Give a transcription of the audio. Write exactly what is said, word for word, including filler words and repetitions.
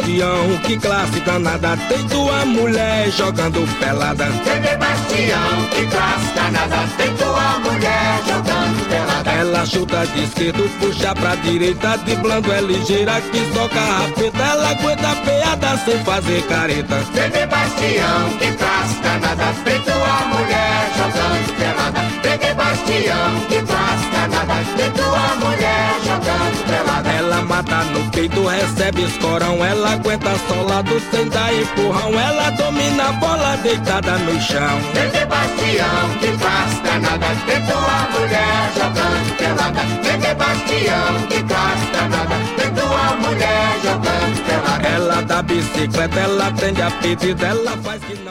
Bastião, que classe danada, tem tua mulher jogando pelada. Bebê Bastião, que classe danada, tem tua mulher jogando pelada. Ela chuta de esquerdo, puxa pra direita, driblando é ligeira que só carrapeta. Ela aguenta a peada sem fazer careta. Bebê Bastião, que classe danada, tem tua mulher jogando pelada. Bebê Bastião, que classe danada, tem tua mulher jogando pelada. Ela mata no peito, recebe escorão, ela aguenta solado sem dar empurrão. Ela domina a bola deitada no chão. Bebê Bastião, que classe danada, tem tua mulher jogando pelada. Bebê Bastião, que classe danada, tem tua mulher jogando pelada. Ela dá bicicleta, ela atende a pedida, ela faz que